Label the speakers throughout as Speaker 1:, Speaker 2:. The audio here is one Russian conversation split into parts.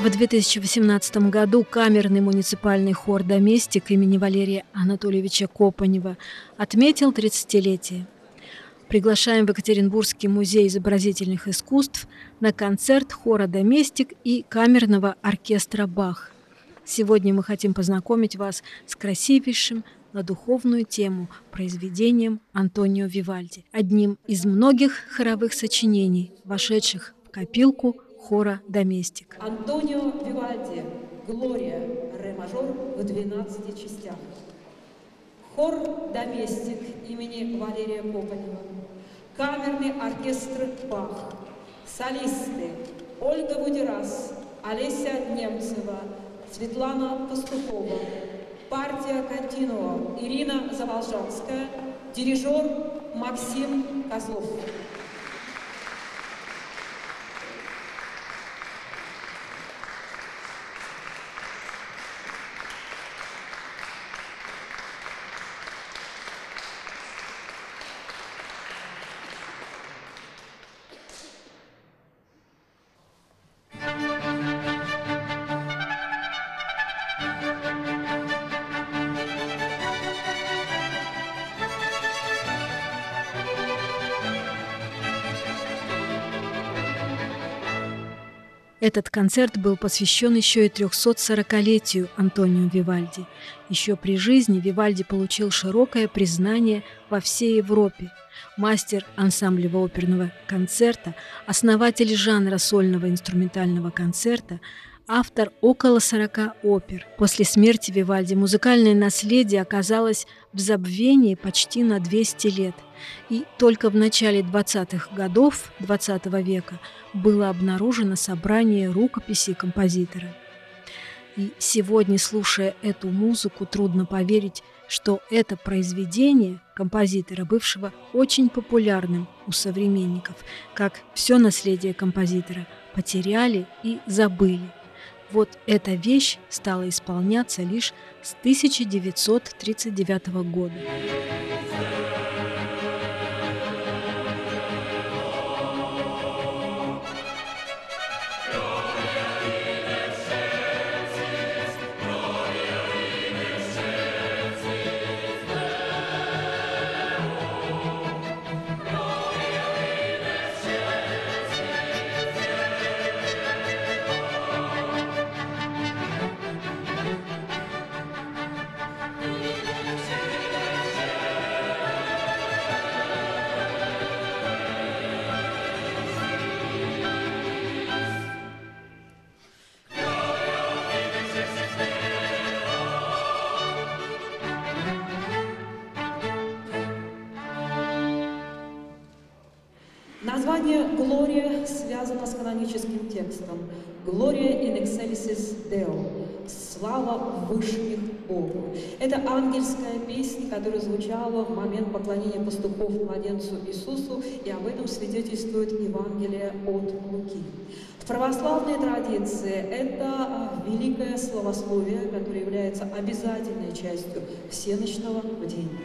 Speaker 1: В 2018 году камерный муниципальный хор «Доместик» имени Валерия Анатольевича Копанева отметил 30-летие. Приглашаем в Екатеринбургский музей изобразительных искусств на концерт хора «Доместик» и камерного оркестра «Бах». Сегодня мы хотим познакомить вас с красивейшим на духовную тему произведением Антонио Вивальди, одним из многих хоровых сочинений, вошедших в копилку хора «Доместик».
Speaker 2: Антонио Вивальди «Глория», ре мажор в 12 частях. Хор «Доместик» имени Валерия Копанева. Камерный оркестр «Бах». Солисты Ольга Будерас, Олеся Немцева, Светлана Пастухова. Партия «Континуо» Ирина Заволжанская. Дирижер Максим Козлов.
Speaker 1: Этот концерт был посвящен еще и 340-летию Антонио Вивальди. Еще при жизни Вивальди получил широкое признание во всей Европе. Мастер ансамблевого оперного концерта, основатель жанра сольного инструментального концерта, автор около 40 опер. После смерти Вивальди музыкальное наследие оказалось в забвении почти на 200 лет. И только в начале 20-х годов XX века было обнаружено собрание рукописей композитора. И сегодня, слушая эту музыку, трудно поверить, что это произведение композитора, бывшего очень популярным у современников, как все наследие композитора, потеряли и забыли. Вот эта вещь стала исполняться лишь с 1939 года.
Speaker 2: Название «Глория» связано с каноническим текстом «Gloria in excelsis Deo» – «Слава вышних Богу». Это ангельская песня, которая звучала в момент поклонения пастухов младенцу Иисусу, и об этом свидетельствует Евангелие от Луки. В православной традиции это великое славословие, которое является обязательной частью всеночного бдения.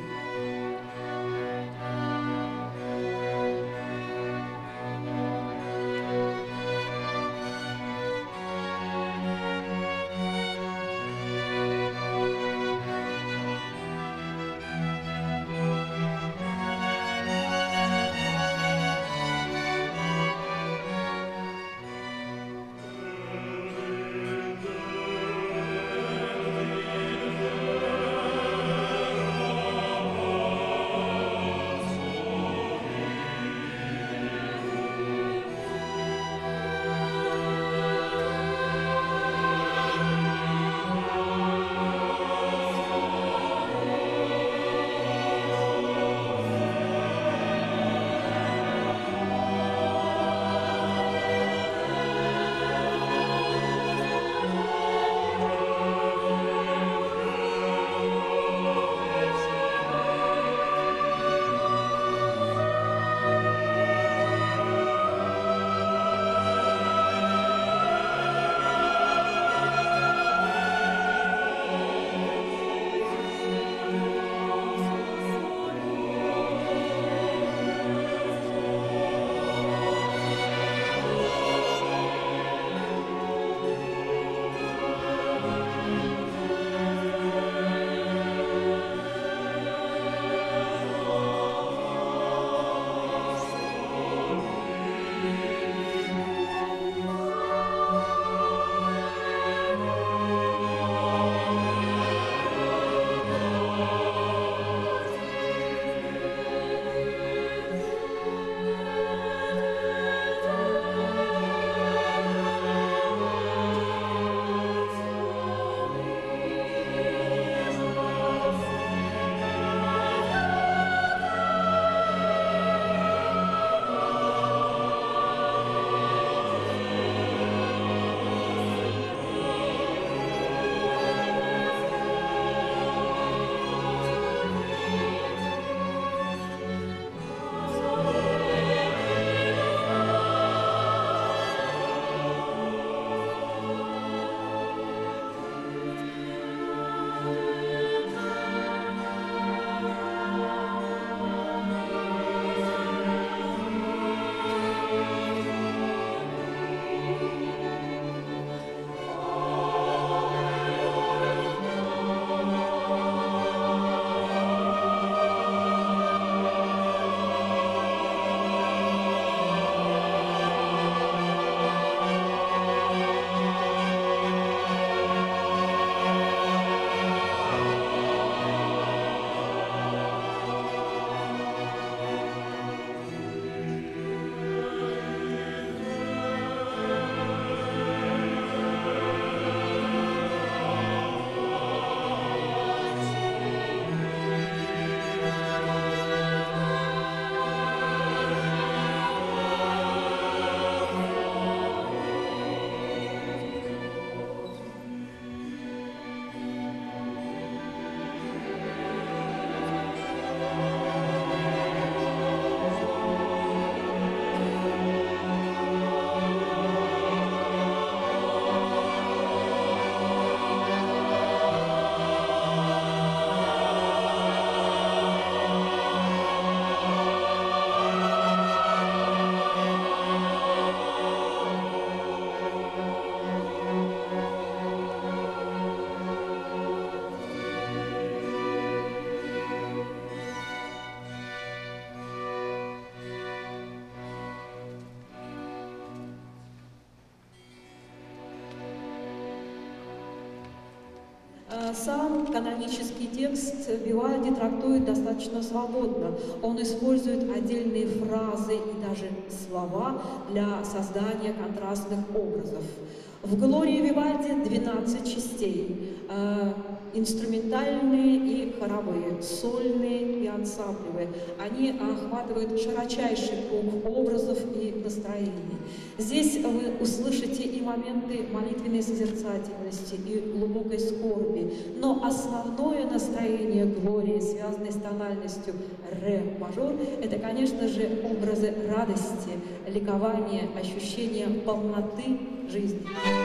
Speaker 2: Сам канонический текст Вивальди трактует достаточно свободно. Он использует отдельные фразы и даже слова для создания контрастных образов. В «Глории» Вивальди 12 частей. Инструментальные и хоровые, сольные и ансамблевые. Они охватывают широчайший круг образов и настроений. Здесь вы услышите и моменты молитвенной созерцательности, и глубокой скорби, но основное настроение Глории, связанное с тональностью ре мажор, это, конечно же, образы радости, ликования, ощущения полноты жизни.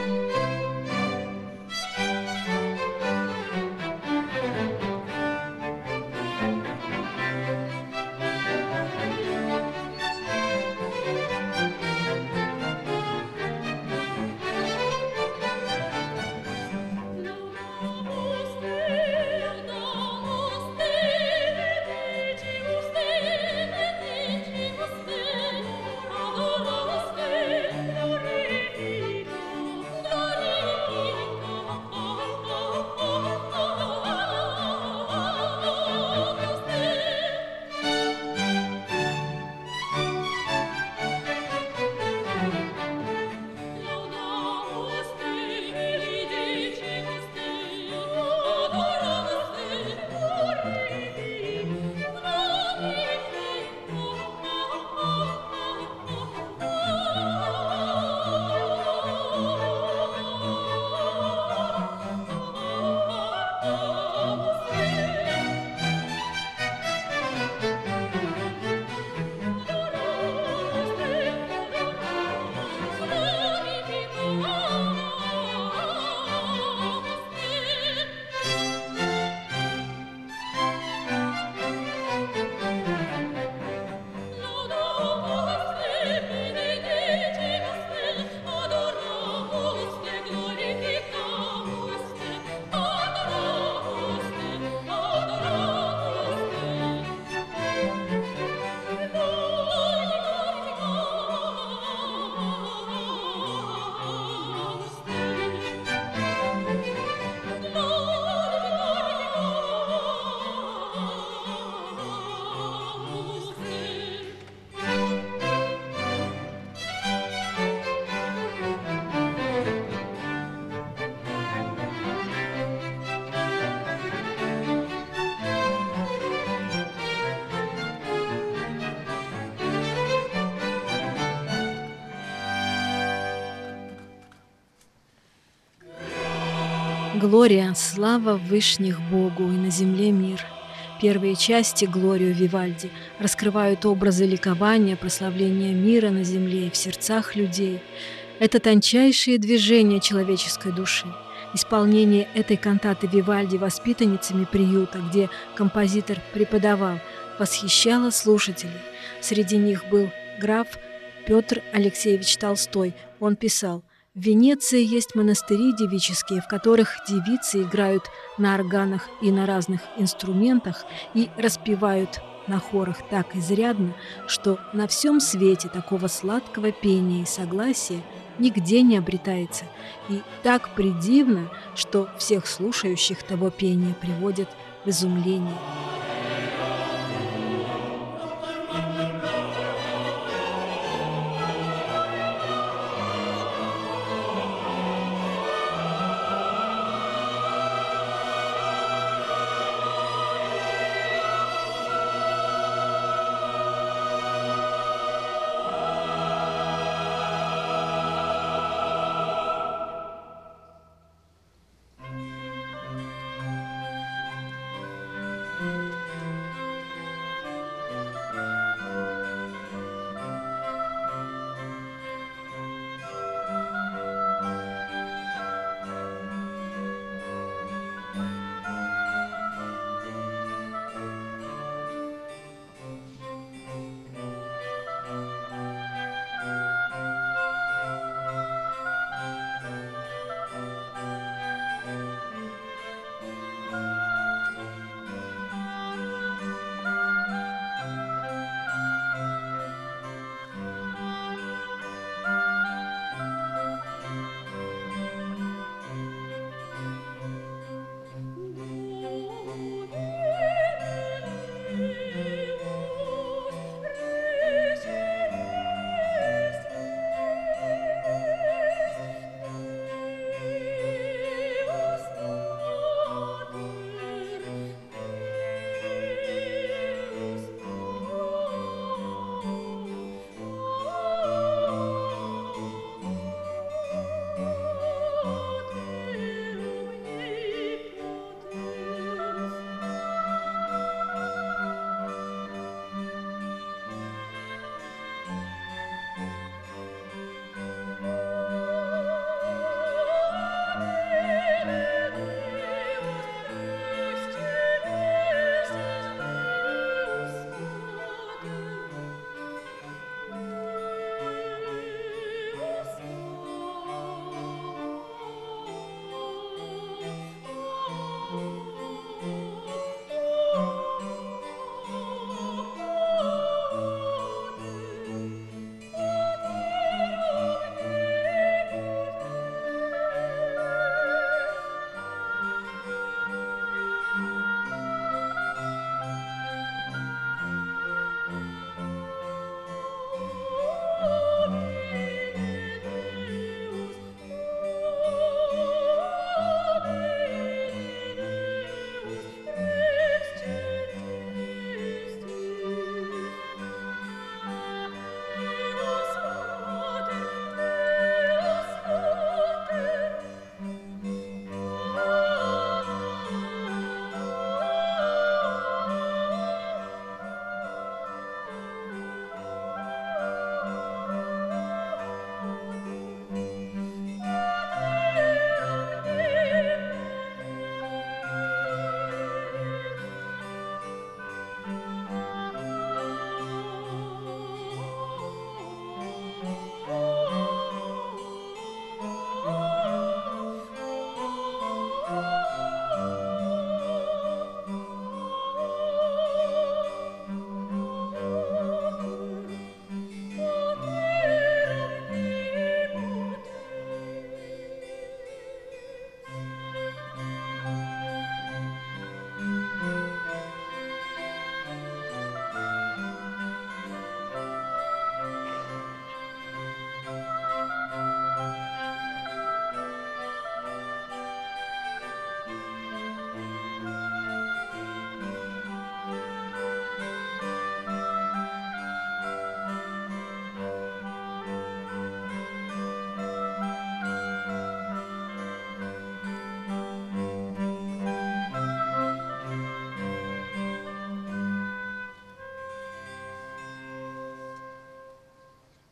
Speaker 1: Глория, слава вышних Богу и на земле мир. Первые части Глорию Вивальди раскрывают образы ликования, прославления мира на земле и в сердцах людей. Это тончайшие движения человеческой души. Исполнение этой кантаты Вивальди воспитанницами приюта, где композитор преподавал, восхищало слушателей. Среди них был граф Петр Алексеевич Толстой. Он писал: «В Венеции есть монастыри девические, в которых девицы играют на органах и на разных инструментах и распевают на хорах так изрядно, что на всем свете такого сладкого пения и согласия нигде не обретается, и так придивно, что всех слушающих того пения приводит в изумление».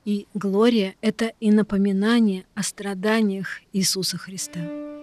Speaker 1: И Глория — это и напоминание о страданиях Иисуса Христа.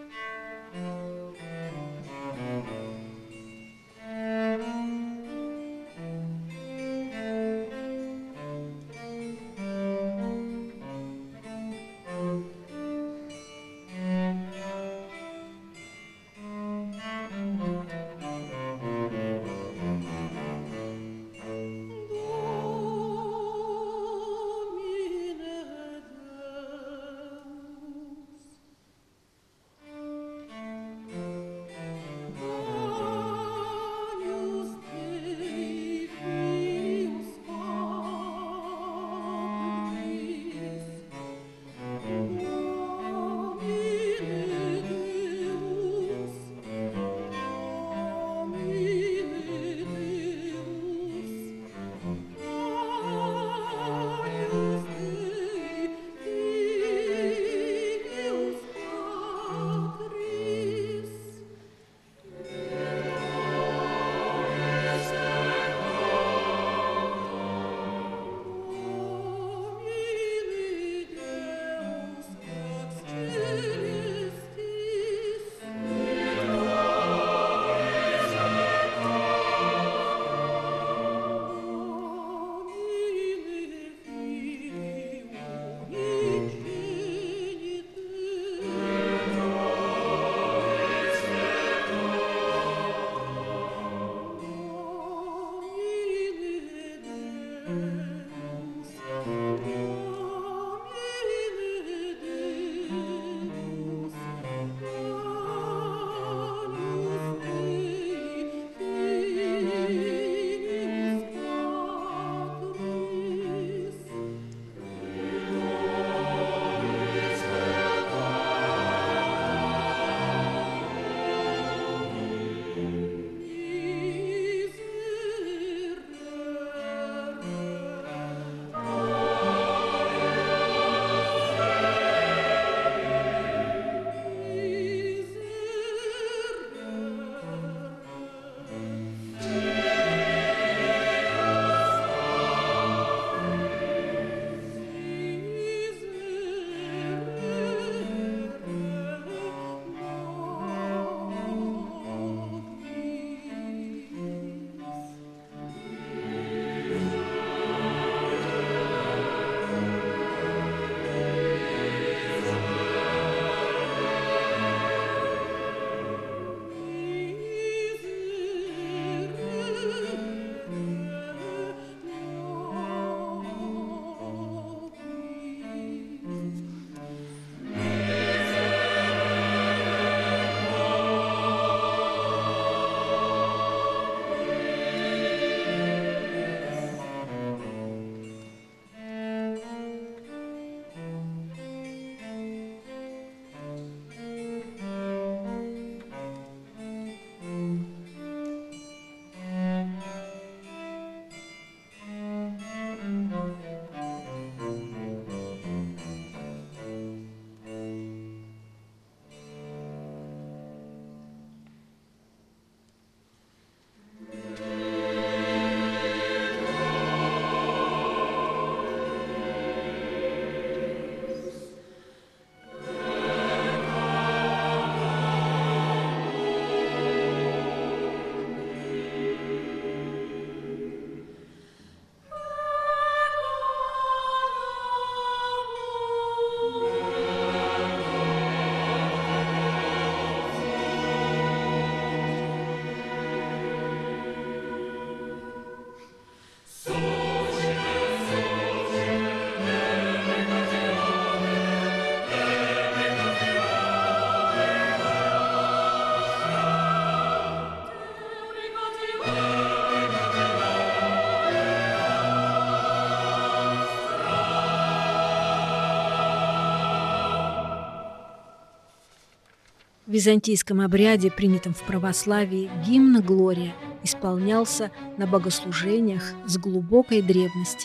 Speaker 1: В византийском обряде, принятом в православии, гимн «Глория» исполнялся на богослужениях с глубокой древности.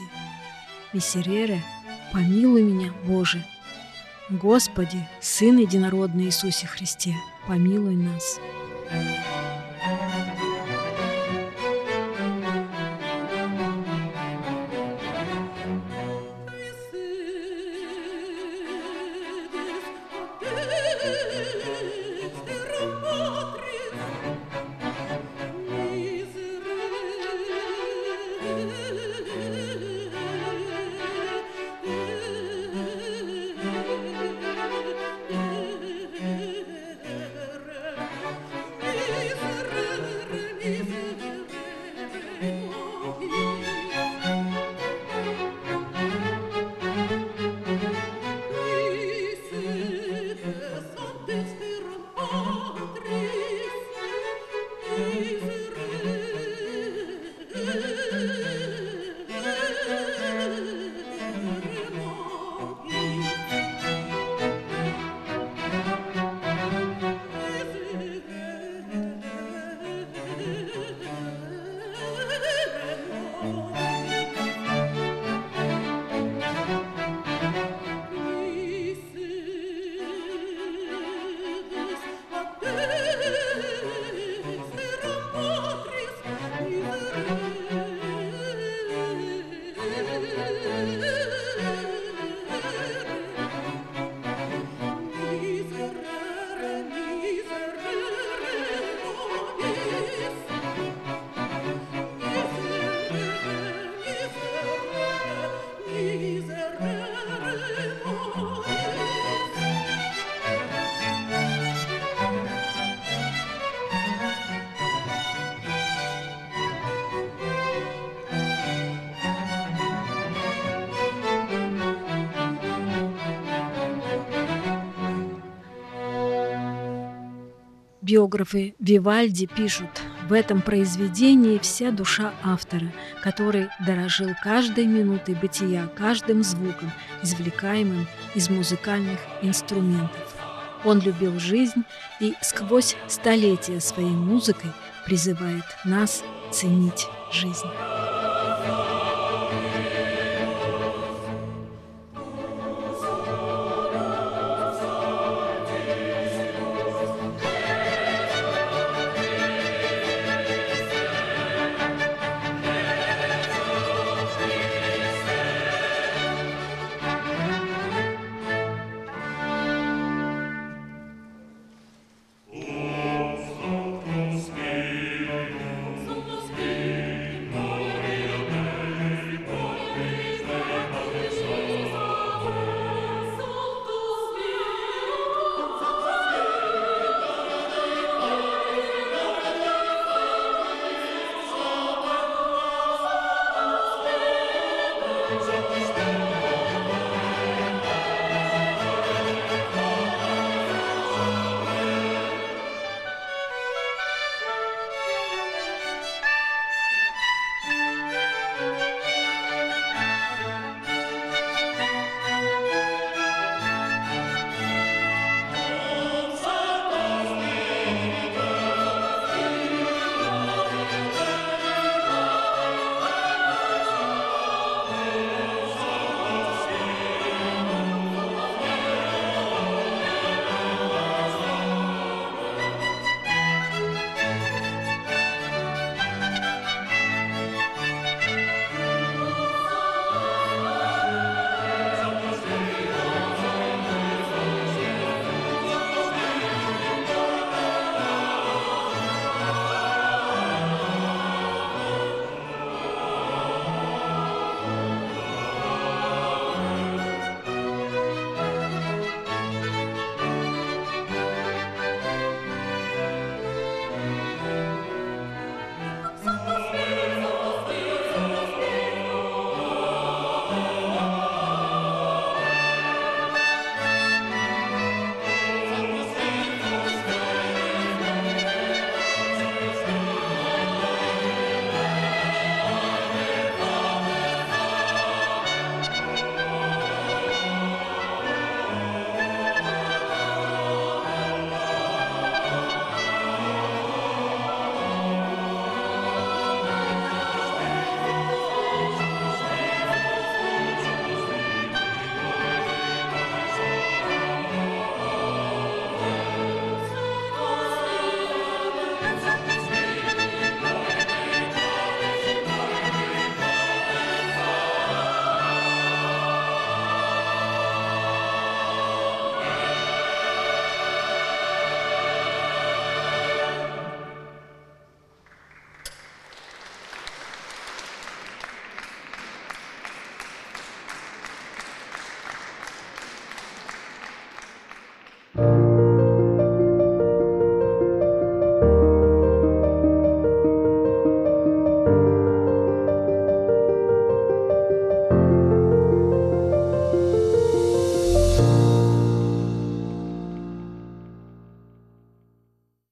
Speaker 1: «Мисерере, помилуй меня, Боже! Господи, Сын Единородный Иисусе Христе, помилуй нас!» Биографы Вивальди пишут: в этом произведении вся душа автора, который дорожил каждой минутой бытия, каждым звуком, извлекаемым из музыкальных инструментов. Он любил жизнь и сквозь столетия своей музыкой призывает нас ценить жизнь.